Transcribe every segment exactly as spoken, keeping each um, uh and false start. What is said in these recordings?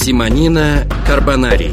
Симонина Карбонарий.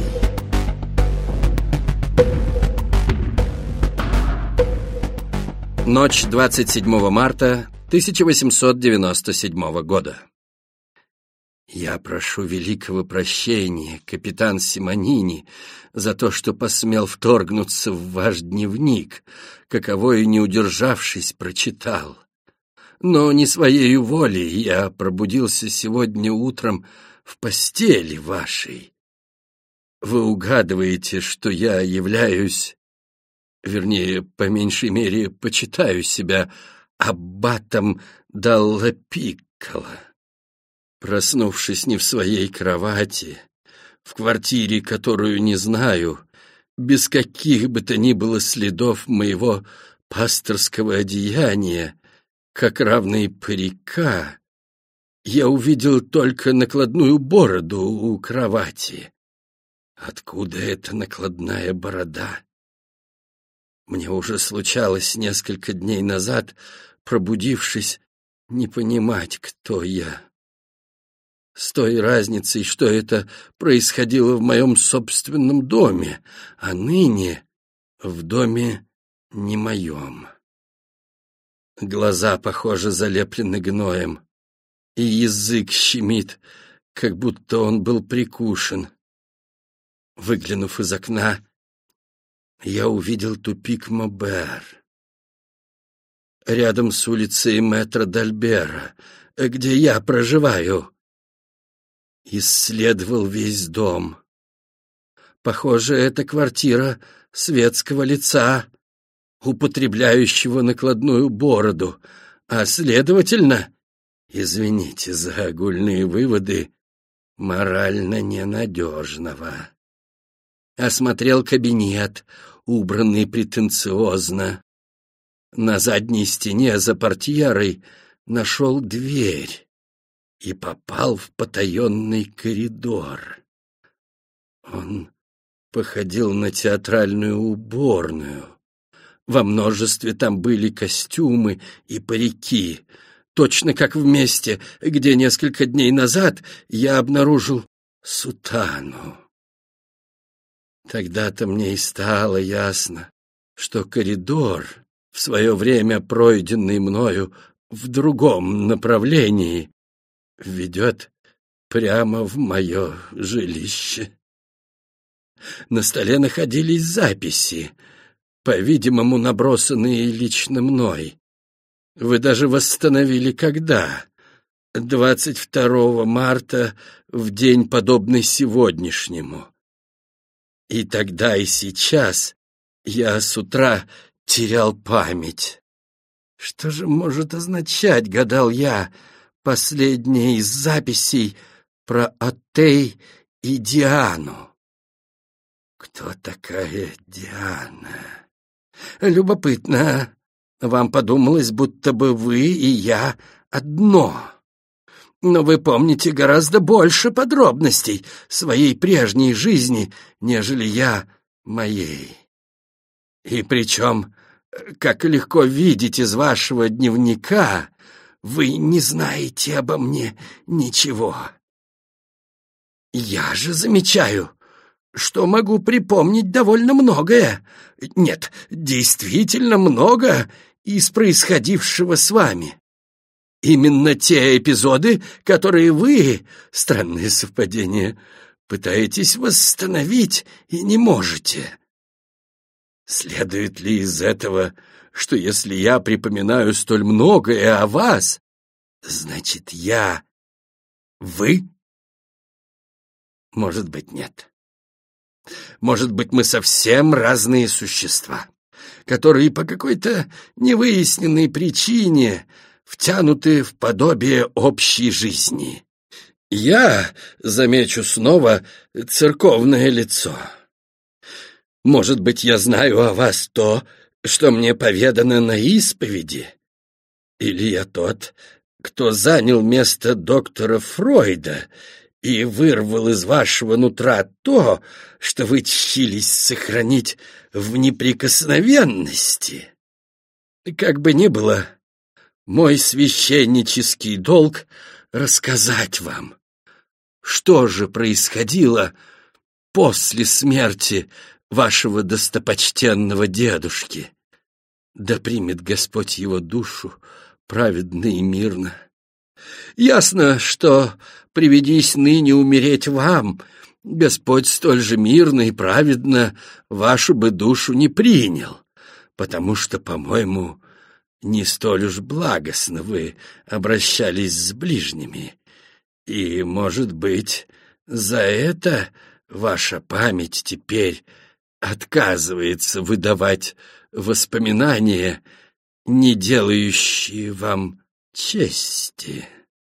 Ночь двадцать седьмого марта тысяча восемьсот девяносто седьмого года. Я прошу великого прощения, капитан Симонини, за то, что посмел вторгнуться в ваш дневник, каковой, не удержавшись, прочитал. Но не своею волей я пробудился сегодня утром в постели вашей. Вы угадываете, что я являюсь, вернее, по меньшей мере, почитаю себя аббатом Далла Пикколо. Проснувшись не в своей кровати, в квартире, которую не знаю, без каких бы то ни было следов моего пасторского одеяния, как равный парика, я увидел только накладную бороду у кровати. Откуда эта накладная борода? Мне уже случалось несколько дней назад, пробудившись, не понимать, кто я. С той разницей, что это происходило в моем собственном доме, а ныне в доме не моем. Глаза, похоже, залеплены гноем, и язык щемит, как будто он был прикушен. Выглянув из окна, я увидел тупик Мобер. Рядом с улицей Мэтра Д'Альбера, где я проживаю, исследовал весь дом. Похоже, это квартира светского лица, употребляющего накладную бороду, а, следовательно, извините за огульные выводы, морально ненадежного. Осмотрел кабинет, убранный претенциозно. На задней стене за портьерой нашел дверь и попал в потаенный коридор. Он походил на театральную уборную. Во множестве там были костюмы и парики, точно как в месте, где несколько дней назад я обнаружил сутану. Тогда-то мне и стало ясно, что коридор, в свое время пройденный мною в другом направлении, ведет прямо в мое жилище. На столе находились записи, по-видимому, набросанные лично мной. Вы даже восстановили когда? двадцать второго марта, в день, подобный сегодняшнему. И тогда, и сейчас я с утра терял память. Что же может означать, гадал я, последняя из записей про Оттей и Диану? Кто такая Диана? Любопытно. Вам подумалось, будто бы вы и я одно. Но вы помните гораздо больше подробностей своей прежней жизни, нежели я моей. И причем, как легко видеть из вашего дневника, вы не знаете обо мне ничего. Я же замечаю, что могу припомнить довольно многое. Нет, действительно много из происходившего с вами. Именно те эпизоды, которые вы, странное совпадение, пытаетесь восстановить и не можете. Следует ли из этого, что если я припоминаю столь многое о вас, значит, я вы? Может быть, нет. Может быть, мы совсем разные существа, которые по какой-то невыясненной причине втянуты в подобие общей жизни. Я, замечу снова, церковное лицо. Может быть, я знаю о вас то, что мне поведано на исповеди, или я тот, кто занял место доктора Фройда и вырвал из вашего нутра то, что вы тщились сохранить в неприкосновенности. Как бы ни было, мой священнический долг — рассказать вам, что же происходило после смерти вашего достопочтенного дедушки? Да примет Господь его душу праведно и мирно. Ясно, что, приведись ныне умереть вам, Господь столь же мирно и праведно вашу бы душу не принял, потому что, по-моему, не столь уж благостно вы обращались с ближними, и, может быть, за это ваша память теперь отказывается выдавать воспоминания, не делающие вам чести.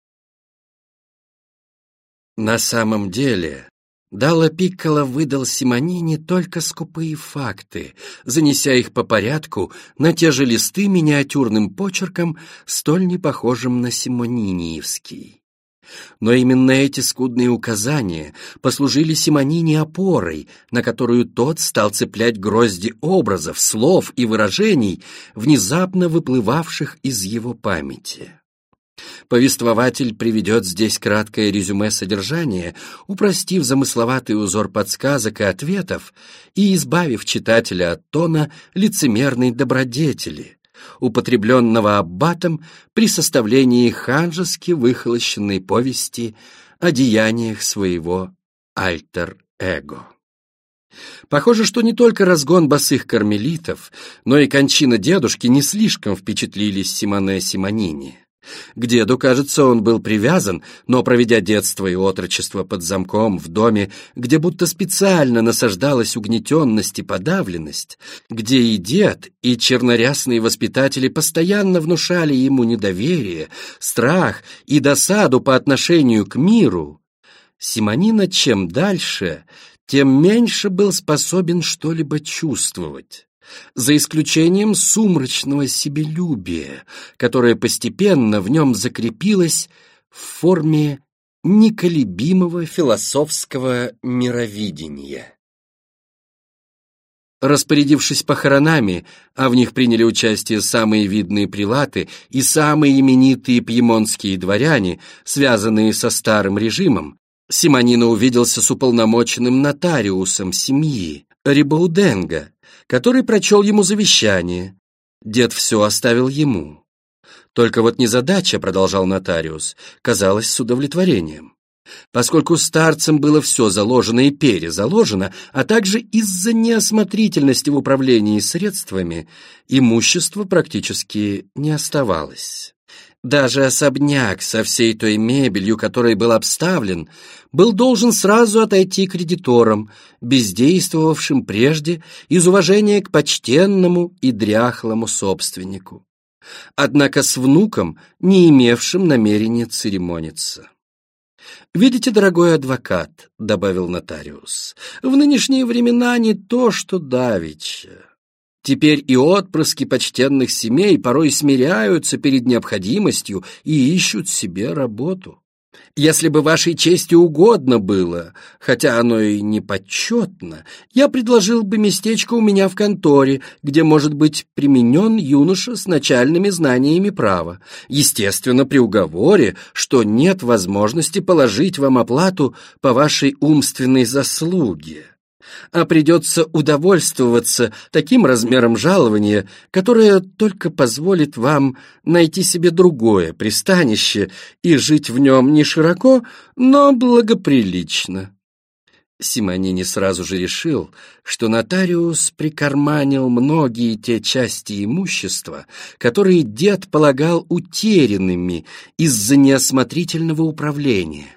На самом деле, Далла Пикколо выдал Симонини только скупые факты, занеся их по порядку на те же листы миниатюрным почерком, столь непохожим на симониниевский. Но именно эти скудные указания послужили Симонини опорой, на которую тот стал цеплять грозди образов, слов и выражений, внезапно выплывавших из его памяти. Повествователь приведет здесь краткое резюме содержания, упростив замысловатый узор подсказок и ответов и избавив читателя от тона лицемерной добродетели, употребленного аббатом при составлении ханжески выхолощенной повести о деяниях своего альтер-эго. Похоже, что не только разгон босых кармелитов, но и кончина дедушки не слишком впечатлили Симоне Симонини. К деду, кажется, он был привязан, но, проведя детство и отрочество под замком в доме, где будто специально насаждалась угнетенность и подавленность, где и дед, и чернорясные воспитатели постоянно внушали ему недоверие, страх и досаду по отношению к миру, Симонина чем дальше, тем меньше был способен что-либо чувствовать, за исключением сумрачного себелюбия, которое постепенно в нем закрепилось в форме неколебимого философского мировидения. Распорядившись похоронами, а в них приняли участие самые видные прилаты и самые именитые пьемонтские дворяне, связанные со старым режимом, Симонина увиделся с уполномоченным нотариусом семьи Рибауденго, который прочел ему завещание. Дед все оставил ему. Только вот незадача, продолжал нотариус, казалась с удовлетворением. Поскольку старцам было все заложено и перезаложено, а также из-за неосмотрительности в управлении средствами, имущества практически не оставалось. Даже особняк со всей той мебелью, которой был обставлен, был должен сразу отойти кредиторам, бездействовавшим прежде из уважения к почтенному и дряхлому собственнику, однако с внуком, не имевшим намерения церемониться. «Видите, дорогой адвокат», — добавил нотариус, — «в нынешние времена не то, что давеча. Теперь и отпрыски почтенных семей порой смиряются перед необходимостью и ищут себе работу. Если бы вашей чести угодно было, хотя оно и не почетно, я предложил бы местечко у меня в конторе, где может быть применен юноша с начальными знаниями права, естественно, при уговоре, что нет возможности положить вам оплату по вашей умственной заслуге, а придется удовольствоваться таким размером жалования, которое только позволит вам найти себе другое пристанище и жить в нем не широко, но благоприлично». Симонини сразу же решил, что нотариус прикарманил многие те части имущества, которые дед полагал утерянными из-за неосмотрительного управления.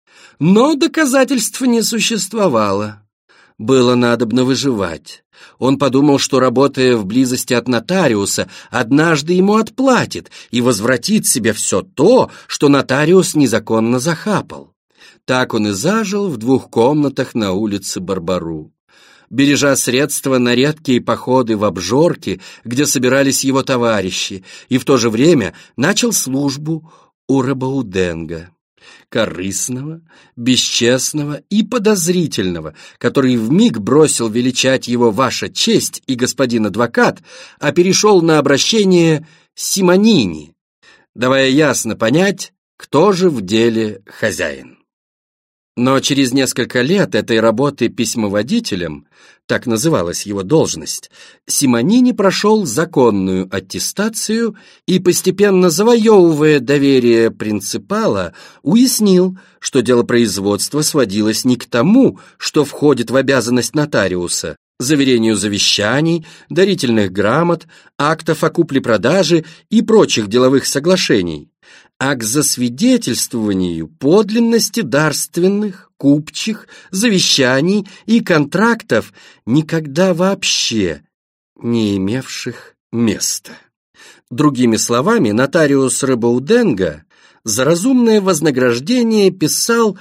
Но доказательств не существовало. Было надобно выживать. Он подумал, что, работая в близости от нотариуса, однажды ему отплатит и возвратит себе все то, что нотариус незаконно захапал. Так он и зажил в двух комнатах на улице Барбару, бережа средства на редкие походы в обжорки, где собирались его товарищи, и в то же время начал службу у Рибауденго, корыстного, бесчестного и подозрительного, который вмиг бросил величать его «Ваша честь» и «Господин адвокат», а перешел на обращение «Симонини», давая ясно понять, кто же в деле хозяин. Но через несколько лет этой работы письмоводителем, так называлась его должность, Симонини прошел законную аттестацию и, постепенно завоевывая доверие принципала, уяснил, что дело производства сводилось не к тому, что входит в обязанность нотариуса, заверению завещаний, дарительных грамот, актов о купле-продаже и прочих деловых соглашений, а к засвидетельствованию подлинности дарственных, купчих, завещаний и контрактов, никогда вообще не имевших места. Другими словами, нотариус Ребауденга за разумное вознаграждение писал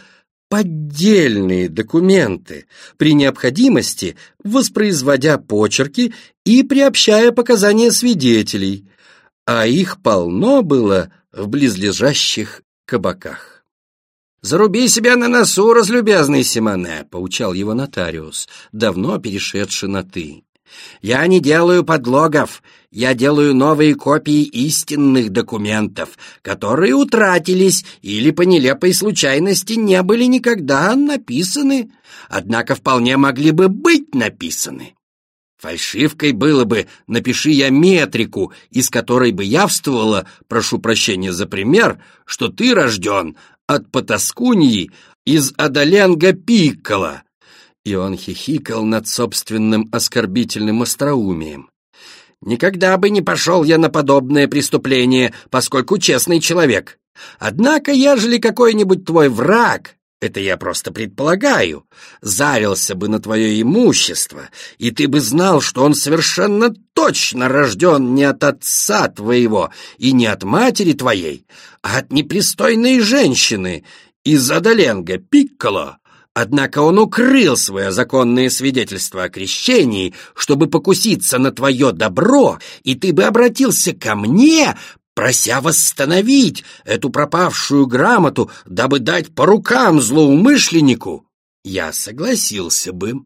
поддельные документы, при необходимости воспроизводя почерки и приобщая показания свидетелей, а их полно было в близлежащих кабаках. «Заруби себя на носу, разлюбезный Симоне», — поучал его нотариус, давно перешедший на «ты». «Я не делаю подлогов, я делаю новые копии истинных документов, которые утратились или по нелепой случайности не были никогда написаны, однако вполне могли бы быть написаны. Фальшивкой было бы, напиши я метрику, из которой бы явствовало, прошу прощения за пример, что ты рожден от потаскуньи из Адаленго Пикколо». И он хихикал над собственным оскорбительным остроумием. «Никогда бы не пошел я на подобное преступление, поскольку честный человек. Однако, ежели какой-нибудь твой враг, это я просто предполагаю, зарился бы на твое имущество, и ты бы знал, что он совершенно точно рожден не от отца твоего и не от матери твоей, а от непристойной женщины из Адаленго Пикколо, однако он укрыл свое законное свидетельство о крещении, чтобы покуситься на твое добро, и ты бы обратился ко мне, прося восстановить эту пропавшую грамоту, дабы дать по рукам злоумышленнику, я согласился бы.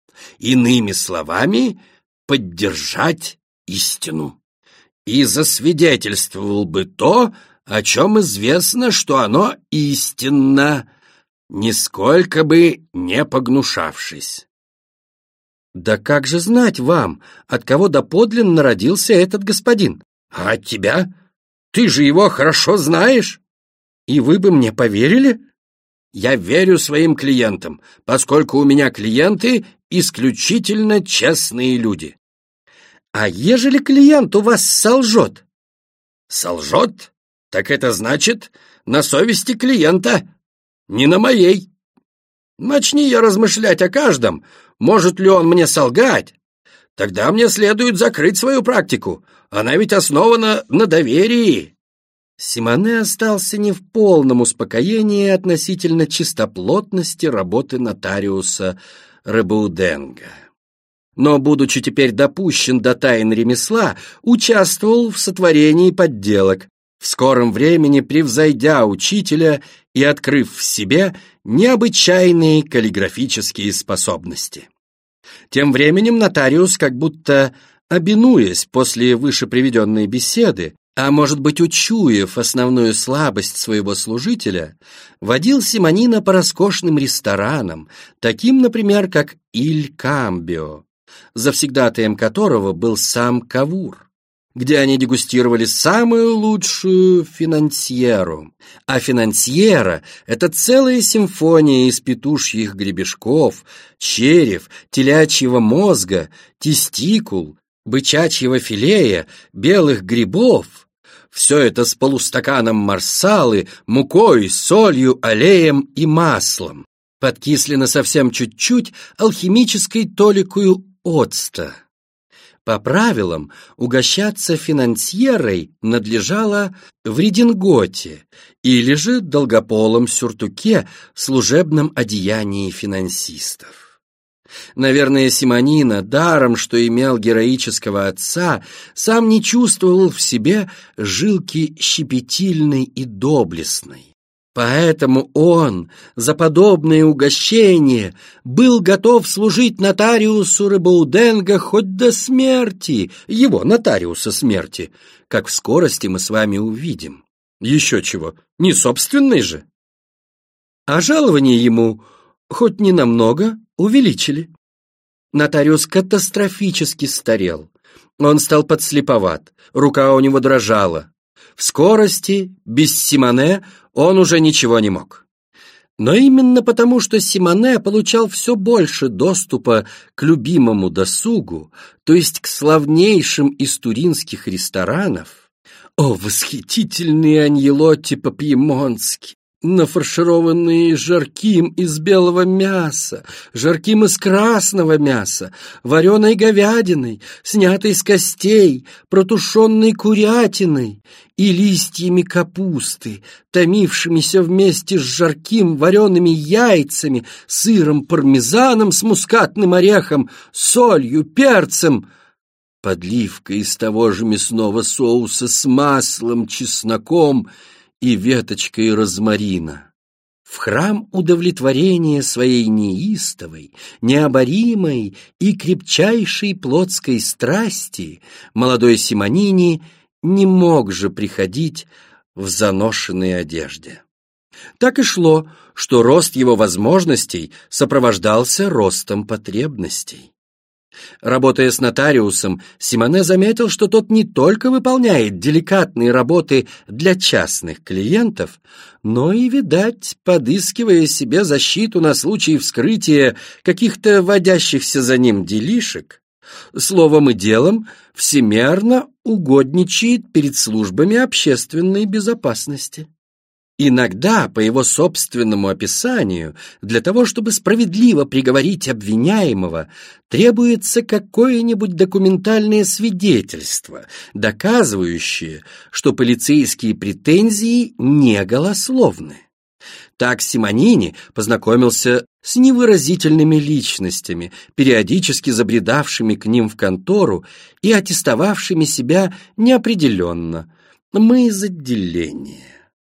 Иными словами, поддержать истину. И засвидетельствовал бы то, о чем известно, что оно истинно, нисколько бы не погнушавшись. Да как же знать вам, от кого доподлинно родился этот господин? А от тебя? Ты же его хорошо знаешь. И вы бы мне поверили? Я верю своим клиентам, поскольку у меня клиенты исключительно честные люди. А ежели клиент у вас солжет? Солжет? Так это значит, на совести клиента, не на моей. Начни я размышлять о каждом, может ли он мне солгать. Тогда мне следует закрыть свою практику. Она ведь основана на доверии». Симоне остался не в полном успокоении относительно чистоплотности работы нотариуса Ребауденга. Но, будучи теперь допущен до тайн ремесла, участвовал в сотворении подделок, в скором времени превзойдя учителя и открыв в себе необычайные каллиграфические способности. Тем временем нотариус, как будто обинуясь после вышеприведенной беседы, а может быть, учуяв основную слабость своего служителя, водил Симонина по роскошным ресторанам, таким, например, как «Иль Камбио», завсегдатаем которого был сам Кавур, где они дегустировали самую лучшую финансьеру. А финансьера — это целая симфония из петушьих гребешков, черев, телячьего мозга, тестикул, бычачьего филея, белых грибов. Все это с полустаканом марсалы, мукой, солью, аллеем и маслом. Подкислено совсем чуть-чуть алхимической толикою оцта. По правилам, угощаться финансьерой надлежало в рединготе или же долгополом сюртуке в служебном одеянии финансистов. Наверное, Симонина, даром что имел героического отца, сам не чувствовал в себе жилки щепетильной и доблестной. Поэтому он за подобное угощение был готов служить нотариусу Ребауденга хоть до смерти, его нотариуса смерти, как в скорости мы с вами увидим. Еще чего, не собственный же. а жалование ему, хоть ненамного, увеличили. Нотариус катастрофически старел. Он стал подслеповат, рука у него дрожала. В скорости, без Симоне, он уже ничего не мог. Но именно потому, что Симоне получал все больше доступа к любимому досугу, то есть к славнейшим из туринских ресторанов, о, восхитительные аньелотти по-пьемонтски, нафаршированные жарким из белого мяса, жарким из красного мяса, вареной говядиной, снятой с костей, протушенной курятиной и листьями капусты, томившимися вместе с жарким вареными яйцами, сыром пармезаном с мускатным орехом, солью, перцем, подливкой из того же мясного соуса с маслом, чесноком и веточкой розмарина. В храм удовлетворения своей неистовой, необоримой и крепчайшей плотской страсти молодой Симонини не мог же приходить в заношенной одежде. Так и шло, что рост его возможностей сопровождался ростом потребностей. Работая с нотариусом, Симоне заметил, что тот не только выполняет деликатные работы для частных клиентов, но и, видать, подыскивая себе защиту на случай вскрытия каких-то водящихся за ним делишек, словом и делом всемерно угодничает перед службами общественной безопасности. Иногда, по его собственному описанию, для того, чтобы справедливо приговорить обвиняемого, требуется какое-нибудь документальное свидетельство, доказывающее, что полицейские претензии не голословны. Так Симонини познакомился с невыразительными личностями, периодически забредавшими к ним в контору и аттестовавшими себя неопределенно. Мы из отделения.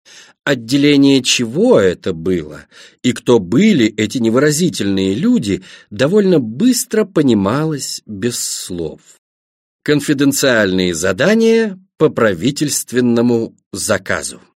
Отделение чего это было, и кто были эти невыразительные люди, довольно быстро понималось без слов. Конфиденциальные задания по правительственному заказу.